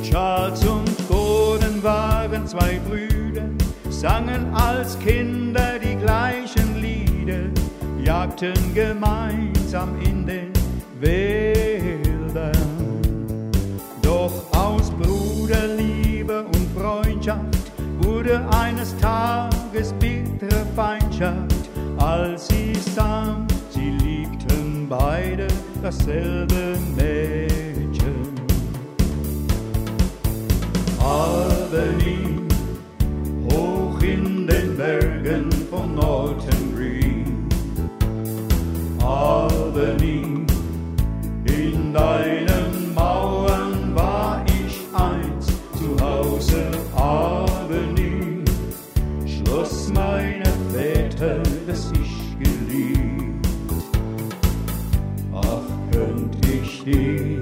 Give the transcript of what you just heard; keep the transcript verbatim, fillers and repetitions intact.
Charles und Gordon waren zwei Brüder, sangen als Kinder die gleichen Lieder, jagten gemeinsam in den Wäldern. Doch aus Bruderliebe und Freundschaft wurde eines Tages bittere Feindschaft, als sie sang, sie liebten beide dasselbe Mädchen. Albany, hoch in den Bergen von Norton Green. Albany, in deinen Mauern war ich einst zu Hause. Albany, Schloss meiner Väter, das ich geliebt. Ach, könnt ich dich